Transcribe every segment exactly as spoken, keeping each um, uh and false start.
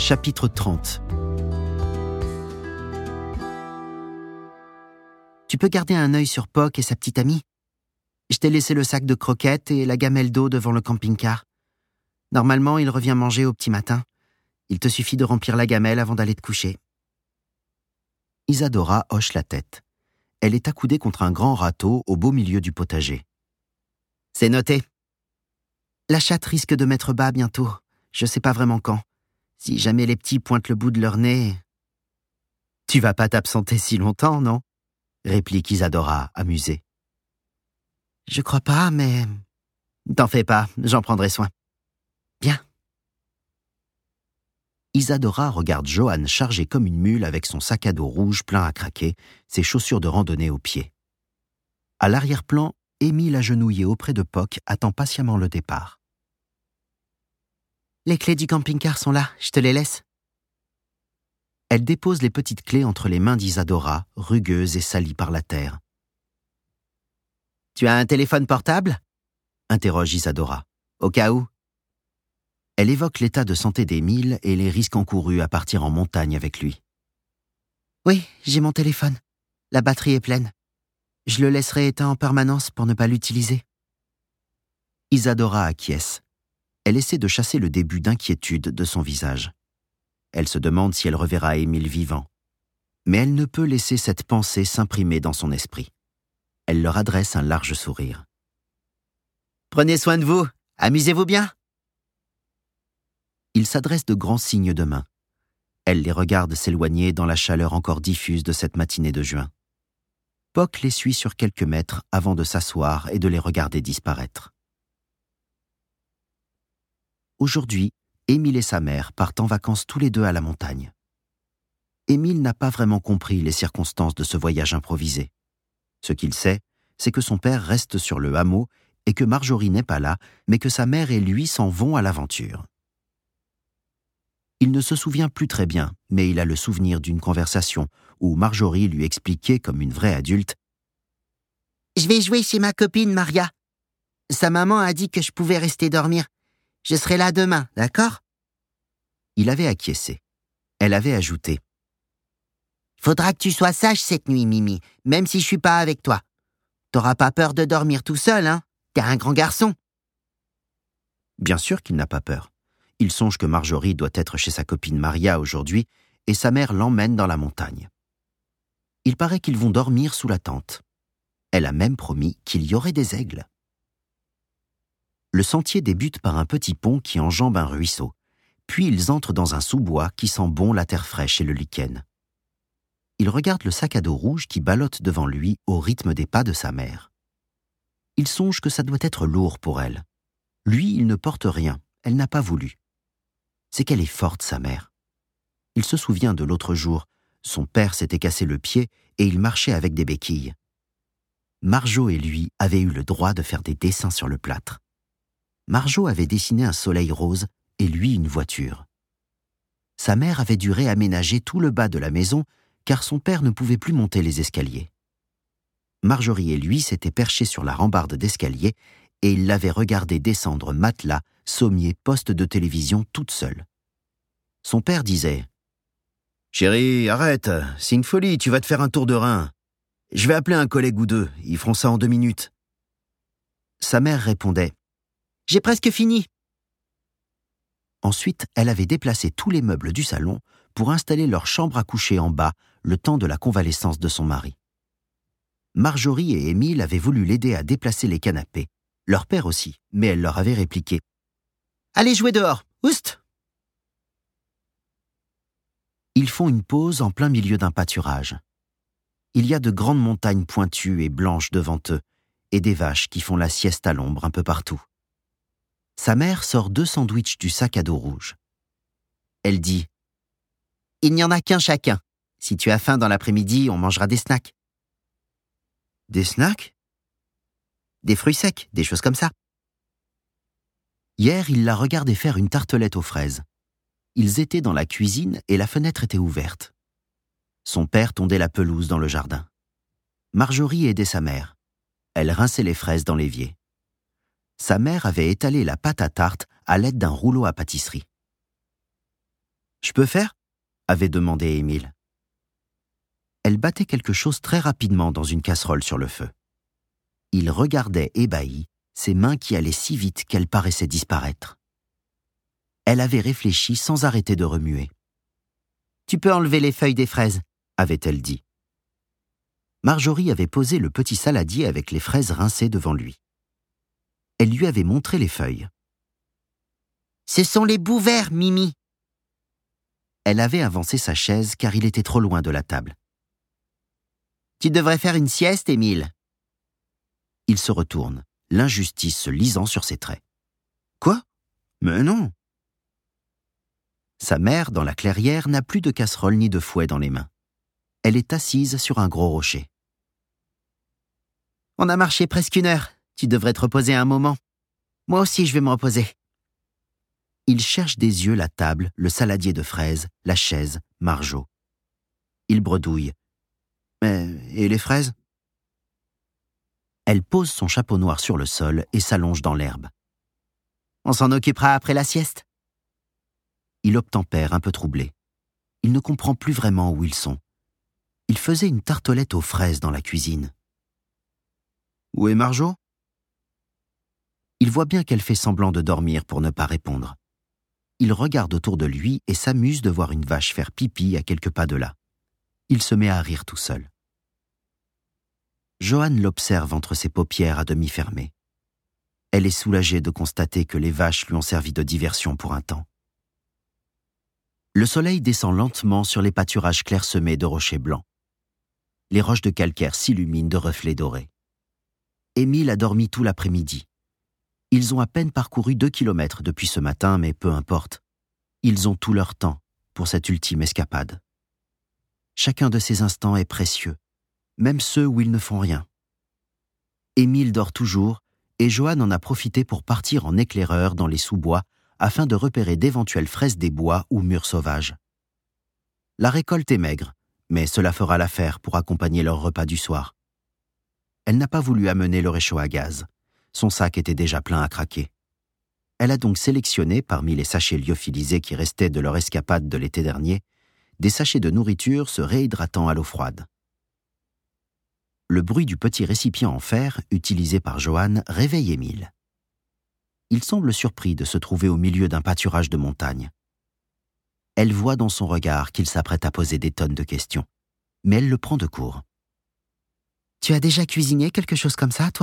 Chapitre trente. Tu peux garder un œil sur Poc et sa petite amie? Je t'ai laissé le sac de croquettes et la gamelle d'eau devant le camping-car. Normalement, il revient manger au petit matin. Il te suffit de remplir la gamelle avant d'aller te coucher. Isadora hoche la tête. Elle est accoudée contre un grand râteau au beau milieu du potager. C'est noté. La chatte risque de mettre bas bientôt. Je sais pas vraiment quand. Si jamais les petits pointent le bout de leur nez... Tu vas pas t'absenter si longtemps, non? Réplique Isadora, amusée. Je crois pas, mais... T'en fais pas, j'en prendrai soin. Bien. Isadora regarde Johan chargé comme une mule avec son sac à dos rouge plein à craquer, ses chaussures de randonnée aux pieds. À l'arrière-plan, Émile agenouillé auprès de Poc attend patiemment le départ. Les clés du camping-car sont là, je te les laisse. Elle dépose les petites clés entre les mains d'Isadora, rugueuse et salie par la terre. Tu as un téléphone portable? Interroge Isadora. Au cas où. Elle évoque l'état de santé d'Émile et les risques encourus à partir en montagne avec lui. Oui, j'ai mon téléphone. La batterie est pleine. Je le laisserai éteint en permanence pour ne pas l'utiliser. Isadora acquiesce. Elle essaie de chasser le début d'inquiétude de son visage. Elle se demande si elle reverra Émile vivant. Mais elle ne peut laisser cette pensée s'imprimer dans son esprit. Elle leur adresse un large sourire. Prenez soin de vous, amusez-vous bien. Il s'adresse de grands signes de main. Elle les regarde s'éloigner dans la chaleur encore diffuse de cette matinée de juin. Poc les suit sur quelques mètres avant de s'asseoir et de les regarder disparaître. Aujourd'hui, Émile et sa mère partent en vacances tous les deux à la montagne. Émile n'a pas vraiment compris les circonstances de ce voyage improvisé. Ce qu'il sait, c'est que son père reste sur le hameau et que Marjorie n'est pas là, mais que sa mère et lui s'en vont à l'aventure. Il ne se souvient plus très bien, mais il a le souvenir d'une conversation où Marjorie lui expliquait comme une vraie adulte « Je vais jouer chez ma copine Maria. Sa maman a dit que je pouvais rester dormir. Je serai là demain, d'accord ?» Il avait acquiescé. Elle avait ajouté « Faudra que tu sois sage cette nuit, Mimi, même si je suis pas avec toi. T'auras pas peur de dormir tout seul, hein? T'es un grand garçon. » Bien sûr qu'il n'a pas peur. Il songe que Marjorie doit être chez sa copine Maria aujourd'hui et sa mère l'emmène dans la montagne. Il paraît qu'ils vont dormir sous la tente. Elle a même promis qu'il y aurait des aigles. Le sentier débute par un petit pont qui enjambe un ruisseau, puis ils entrent dans un sous-bois qui sent bon la terre fraîche et le lichen. Il regarde le sac à dos rouge qui ballotte devant lui au rythme des pas de sa mère. Il songe que ça doit être lourd pour elle. Lui, il ne porte rien, elle n'a pas voulu. C'est qu'elle est forte, sa mère. Il se souvient de l'autre jour, son père s'était cassé le pied et il marchait avec des béquilles. Marjo et lui avaient eu le droit de faire des dessins sur le plâtre. Marjo avait dessiné un soleil rose et lui une voiture. Sa mère avait dû réaménager tout le bas de la maison car son père ne pouvait plus monter les escaliers. Marjorie et lui s'étaient perchés sur la rambarde d'escalier et ils l'avaient regardé descendre matelas, sommier, poste de télévision toute seule. Son père disait « Chérie, arrête, c'est une folie, tu vas te faire un tour de rein. Je vais appeler un collègue ou deux, ils feront ça en deux minutes. » Sa mère répondait « J'ai presque fini. » Ensuite, elle avait déplacé tous les meubles du salon pour installer leur chambre à coucher en bas, le temps de la convalescence de son mari. Marjorie et Émile avaient voulu l'aider à déplacer les canapés, leur père aussi, mais elle leur avait répliqué « Allez jouer dehors, oust !» Ils font une pause en plein milieu d'un pâturage. Il y a de grandes montagnes pointues et blanches devant eux, et des vaches qui font la sieste à l'ombre un peu partout. Sa mère sort deux sandwichs du sac à dos rouge. Elle dit « Il n'y en a qu'un chacun. Si tu as faim dans l'après-midi, on mangera des snacks. » Des snacks? Des fruits secs, des choses comme ça. Hier, il la regardait faire une tartelette aux fraises. Ils étaient dans la cuisine et la fenêtre était ouverte. Son père tondait la pelouse dans le jardin. Marjorie aidait sa mère. Elle rinçait les fraises dans l'évier. Sa mère avait étalé la pâte à tarte à l'aide d'un rouleau à pâtisserie. « Je peux faire ?» avait demandé Émile. Elle battait quelque chose très rapidement dans une casserole sur le feu. Il regardait ébahi, ses mains qui allaient si vite qu'elles paraissaient disparaître. Elle avait réfléchi sans arrêter de remuer. « Tu peux enlever les feuilles des fraises », avait-elle dit. Marjorie avait posé le petit saladier avec les fraises rincées devant lui. Elle lui avait montré les feuilles. « Ce sont les bouts verts, Mimi !» Elle avait avancé sa chaise car il était trop loin de la table. « Tu devrais faire une sieste, Émile. » Il se retourne, l'injustice se lisant sur ses traits. « Quoi ? Mais non !» Sa mère, dans la clairière, n'a plus de casserole ni de fouet dans les mains. Elle est assise sur un gros rocher. « On a marché presque une heure. Tu devrais te reposer un moment. Moi aussi, je vais me reposer. » Il cherche des yeux la table, le saladier de fraises, la chaise, Marjo. Il bredouille. « Mais et les fraises ?» Elle pose son chapeau noir sur le sol et s'allonge dans l'herbe. « On s'en occupera après la sieste. » Il obtempère un peu troublé. Il ne comprend plus vraiment où ils sont. Il faisait une tartelette aux fraises dans la cuisine. « Où est Marjo ?» Il voit bien qu'elle fait semblant de dormir pour ne pas répondre. Il regarde autour de lui et s'amuse de voir une vache faire pipi à quelques pas de là. Il se met à rire tout seul. Johanne l'observe entre ses paupières à demi fermées. Elle est soulagée de constater que les vaches lui ont servi de diversion pour un temps. Le soleil descend lentement sur les pâturages clairsemés de rochers blancs. Les roches de calcaire s'illuminent de reflets dorés. Émile a dormi tout l'après-midi. Ils ont à peine parcouru deux kilomètres depuis ce matin, mais peu importe. Ils ont tout leur temps pour cette ultime escapade. Chacun de ces instants est précieux, même ceux où ils ne font rien. Émile dort toujours, et Johanne en a profité pour partir en éclaireur dans les sous-bois afin de repérer d'éventuelles fraises des bois ou murs sauvages. La récolte est maigre, mais cela fera l'affaire pour accompagner leur repas du soir. Elle n'a pas voulu amener le réchaud à gaz. Son sac était déjà plein à craquer. Elle a donc sélectionné, parmi les sachets lyophilisés qui restaient de leur escapade de l'été dernier, des sachets de nourriture se réhydratant à l'eau froide. Le bruit du petit récipient en fer, utilisé par Johanne, réveille Émile. Il semble surpris de se trouver au milieu d'un pâturage de montagne. Elle voit dans son regard qu'il s'apprête à poser des tonnes de questions, mais elle le prend de court. « Tu as déjà cuisiné quelque chose comme ça, toi ?»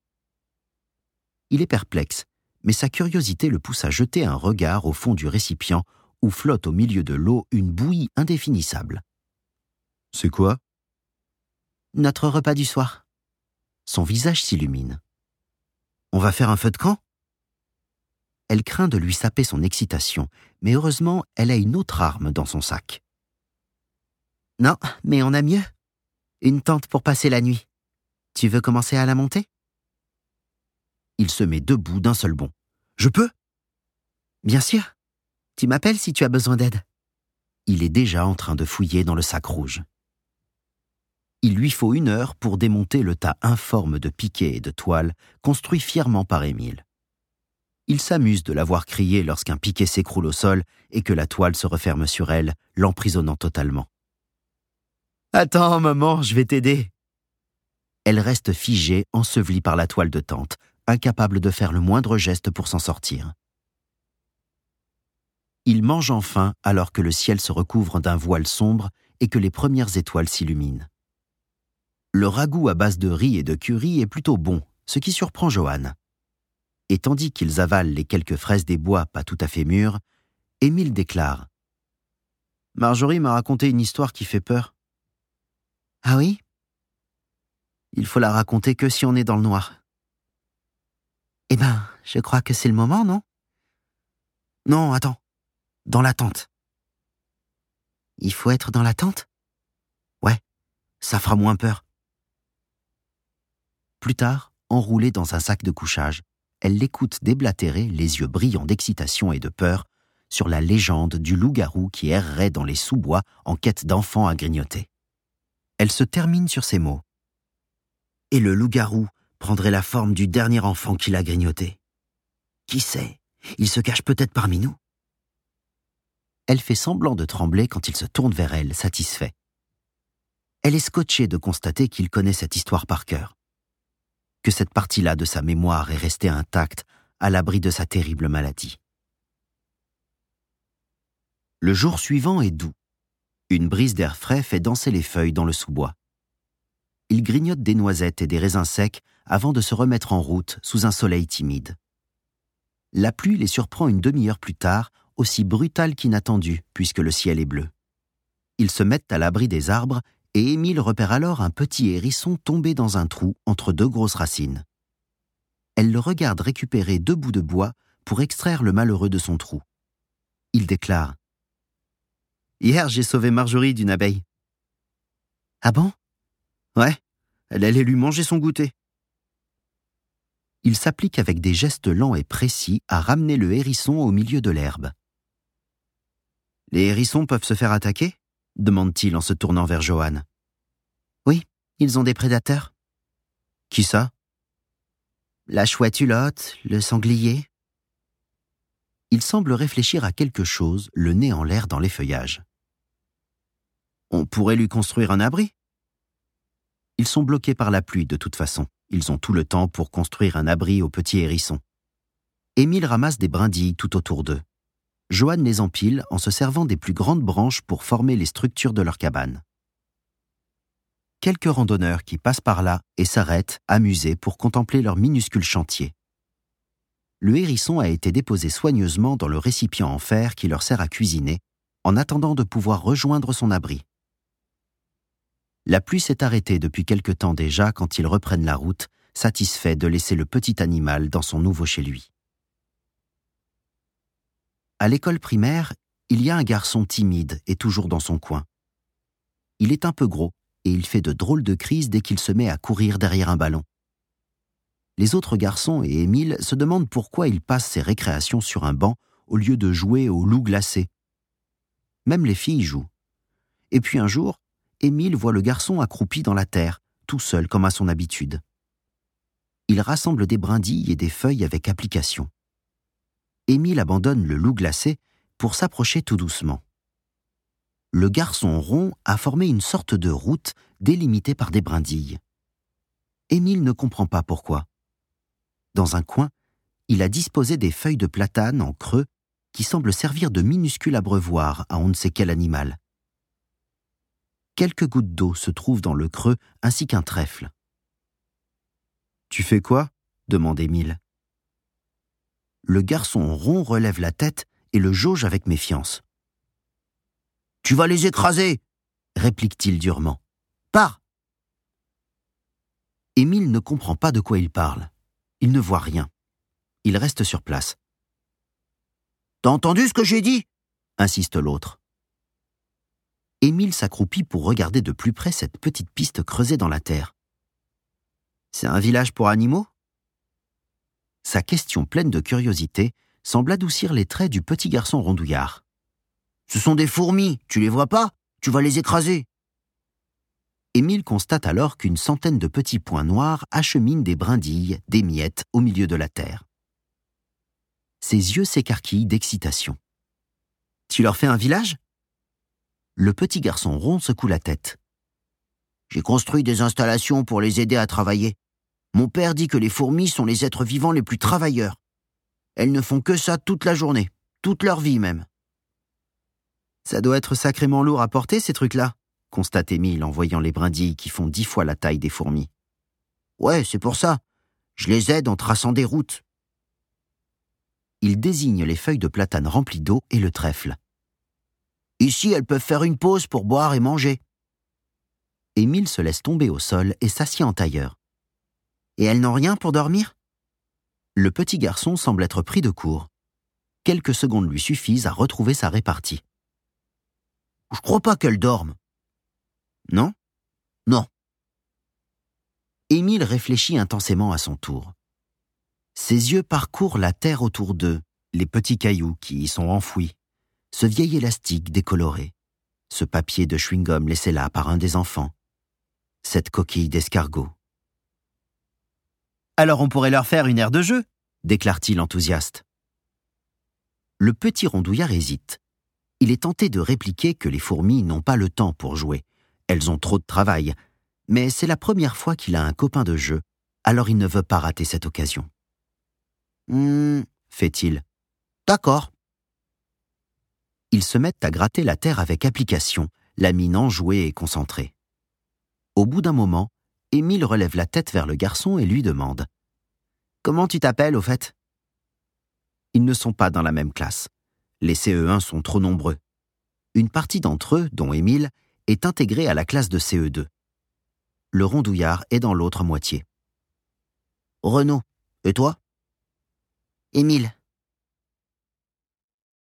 Il est perplexe, mais sa curiosité le pousse à jeter un regard au fond du récipient où flotte au milieu de l'eau une bouillie indéfinissable. « C'est quoi ?»« Notre repas du soir. » Son visage s'illumine. « On va faire un feu de camp ?» Elle craint de lui saper son excitation, mais heureusement, elle a une autre arme dans son sac. « Non, mais on a mieux. Une tente pour passer la nuit. Tu veux commencer à la monter ?» Il se met debout d'un seul bond. « Je peux ?»« Bien sûr. Tu m'appelles si tu as besoin d'aide. » Il est déjà en train de fouiller dans le sac rouge. Il lui faut une heure pour démonter le tas informe de piquets et de toiles construit fièrement par Émile. Il s'amuse de la voir crier lorsqu'un piquet s'écroule au sol et que la toile se referme sur elle, l'emprisonnant totalement. « Attends, maman, je vais t'aider. » Elle reste figée, ensevelie par la toile de tente, incapable de faire le moindre geste pour s'en sortir. Il mange enfin alors que le ciel se recouvre d'un voile sombre et que les premières étoiles s'illuminent. Le ragoût à base de riz et de curry est plutôt bon, ce qui surprend Johanne. Et tandis qu'ils avalent les quelques fraises des bois pas tout à fait mûres, Émile déclare « Marjorie m'a raconté une histoire qui fait peur. »« Ah oui ? Il faut la raconter que si on est dans le noir. »« Eh ben, je crois que c'est le moment, non ? » ?»« Non, attends. Dans la tente. »« Il faut être dans la tente ? » ?»« Ouais, ça fera moins peur. » Plus tard, enroulée dans un sac de couchage, elle l'écoute déblatérer, les yeux brillants d'excitation et de peur, sur la légende du loup-garou qui errerait dans les sous-bois en quête d'enfants à grignoter. Elle se termine sur ces mots. « Et le loup-garou prendrait la forme du dernier enfant qu'il a grignoté. Qui sait, il se cache peut-être parmi nous. » Elle fait semblant de trembler quand il se tourne vers elle, satisfait. Elle est scotchée de constater qu'il connaît cette histoire par cœur. Que cette partie-là de sa mémoire est restée intacte, à l'abri de sa terrible maladie. Le jour suivant est doux. Une brise d'air frais fait danser les feuilles dans le sous-bois. Il grignote des noisettes et des raisins secs avant de se remettre en route sous un soleil timide. La pluie les surprend une demi-heure plus tard, aussi brutale qu'inattendue, puisque le ciel est bleu. Ils se mettent à l'abri des arbres et Émile repère alors un petit hérisson tombé dans un trou entre deux grosses racines. Elle le regarde récupérer deux bouts de bois pour extraire le malheureux de son trou. Il déclare « Hier, j'ai sauvé Marjorie d'une abeille. »« Ah bon ? Ouais, elle allait lui manger son goûter. » Il s'applique avec des gestes lents et précis à ramener le hérisson au milieu de l'herbe. « Les hérissons peuvent se faire attaquer ?» demande-t-il en se tournant vers Johann. « Oui, ils ont des prédateurs. »« Qui ça ? » ?»« La chouette hulotte, le sanglier. » Il semble réfléchir à quelque chose, le nez en l'air dans les feuillages. « On pourrait lui construire un abri ?» Ils sont bloqués par la pluie de toute façon. Ils ont tout le temps pour construire un abri au petit hérisson. Émile ramasse des brindilles tout autour d'eux. Johann les empile en se servant des plus grandes branches pour former les structures de leur cabane. Quelques randonneurs qui passent par là et s'arrêtent, amusés, pour contempler leur minuscule chantier. Le hérisson a été déposé soigneusement dans le récipient en fer qui leur sert à cuisiner, en attendant de pouvoir rejoindre son abri. La pluie s'est arrêtée depuis quelque temps déjà quand ils reprennent la route, satisfaits de laisser le petit animal dans son nouveau chez lui. À l'école primaire, il y a un garçon timide et toujours dans son coin. Il est un peu gros et il fait de drôles de crises dès qu'il se met à courir derrière un ballon. Les autres garçons et Émile se demandent pourquoi il passe ses récréations sur un banc au lieu de jouer au loup glacé. Même les filles jouent. Et puis un jour, Émile voit le garçon accroupi dans la terre, tout seul comme à son habitude. Il rassemble des brindilles et des feuilles avec application. Émile abandonne le loup glacé pour s'approcher tout doucement. Le garçon rond a formé une sorte de route délimitée par des brindilles. Émile ne comprend pas pourquoi. Dans un coin, il a disposé des feuilles de platane en creux qui semblent servir de minuscules abreuvoirs à on ne sait quel animal. Quelques gouttes d'eau se trouvent dans le creux ainsi qu'un trèfle. « Tu fais quoi ?» demande Émile. Le garçon rond relève la tête et le jauge avec méfiance. « Tu vas les écraser !» réplique-t-il durement. « Pars !» Émile ne comprend pas de quoi il parle. Il ne voit rien. Il reste sur place. « T'as entendu ce que j'ai dit ?» insiste l'autre. Émile s'accroupit pour regarder de plus près cette petite piste creusée dans la terre. « C'est un village pour animaux ?» Sa question pleine de curiosité semble adoucir les traits du petit garçon rondouillard. « Ce sont des fourmis, tu les vois pas ? Tu vas les écraser !» Émile constate alors qu'une centaine de petits points noirs acheminent des brindilles, des miettes au milieu de la terre. Ses yeux s'écarquillent d'excitation. « Tu leur fais un village ?» Le petit garçon rond secoue la tête. « J'ai construit des installations pour les aider à travailler. Mon père dit que les fourmis sont les êtres vivants les plus travailleurs. Elles ne font que ça toute la journée, toute leur vie même. »« Ça doit être sacrément lourd à porter, ces trucs-là, » constate Émile en voyant les brindilles qui font dix fois la taille des fourmis. « Ouais, c'est pour ça. Je les aide en traçant des routes. » Il désigne les feuilles de platane remplies d'eau et le trèfle. « Ici, elles peuvent faire une pause pour boire et manger. » Émile se laisse tomber au sol et s'assied en tailleur. « Et elles n'ont rien pour dormir ?» Le petit garçon semble être pris de court. Quelques secondes lui suffisent à retrouver sa répartie. « Je crois pas qu'elles dorment. »« Non ? » ?»« Non. » Émile réfléchit intensément à son tour. Ses yeux parcourent la terre autour d'eux, les petits cailloux qui y sont enfouis, ce vieil élastique décoloré, ce papier de chewing-gum laissé là par un des enfants, cette coquille d'escargot. « Alors on pourrait leur faire une aire de jeu !» déclare-t-il enthousiaste. Le petit rondouillard hésite. Il est tenté de répliquer que les fourmis n'ont pas le temps pour jouer. Elles ont trop de travail. Mais c'est la première fois qu'il a un copain de jeu, alors il ne veut pas rater cette occasion. « Hum, fait-il. D'accord. » Ils se mettent à gratter la terre avec application, la mine enjouée et concentrée. Au bout d'un moment, Émile relève la tête vers le garçon et lui demande « Comment tu t'appelles, au fait ?» Ils ne sont pas dans la même classe. Les C E un sont trop nombreux. Une partie d'entre eux, dont Émile, est intégrée à la classe de C E deux. Le rondouillard est dans l'autre moitié. « Renaud, et toi ?»« Émile. »